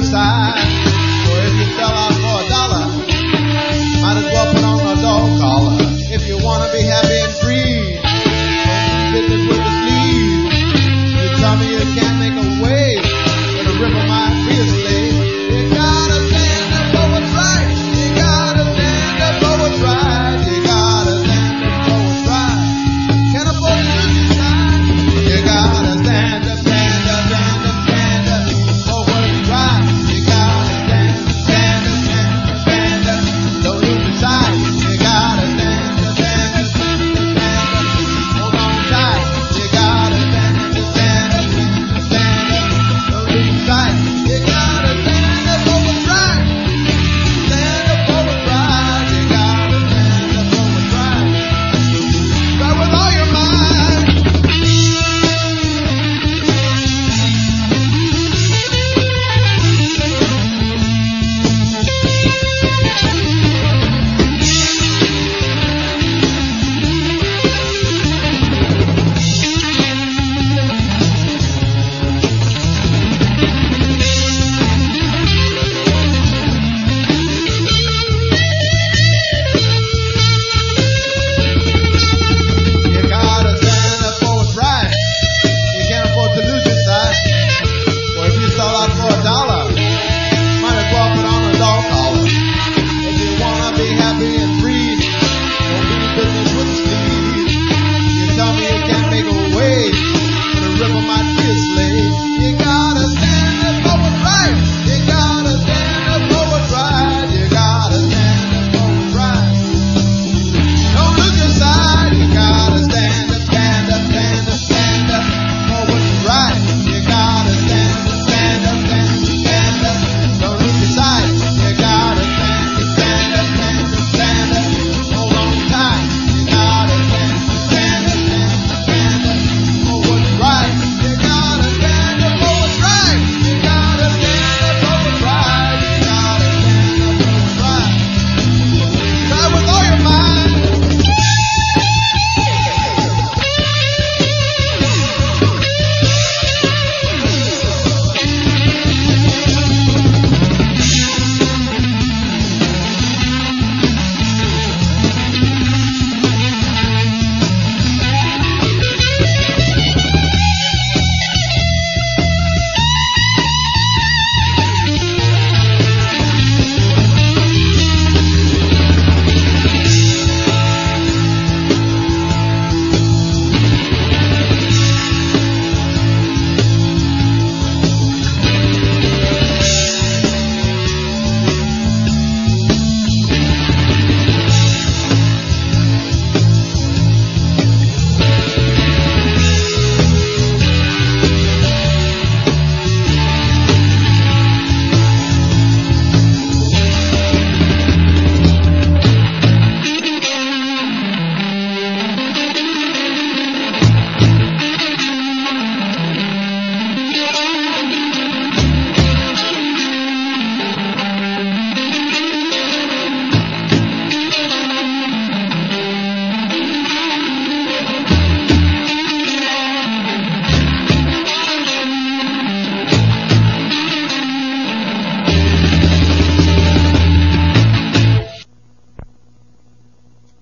side. So if you sell out for $1, might as well put on a dog collar. If you want to be happy and free, don't do business with the sleeve. You tell me you can't make a wave, but a river might be a slave. You gotta stand up for what's right. You gotta stand up for what's right. You gotta stand up for what's right. Can't afford to lose your time. You gotta stand up, stand up, stand up, stand up for what's right. You gotta stand up, stand up, stand up, stand up. Don't lose your sight. You gotta stand up, stand up, stand up, stand up. Hold on tight. You gotta stand up, stand up, stand up, stand up. Don't lose your sight. You gotta stand up for what's right. Stand up for what's right. You gotta stand up for what's right. Right with all your mind. You gotta stand up for what's right. You can't afford to lose your sight. Or if you sell out for $1,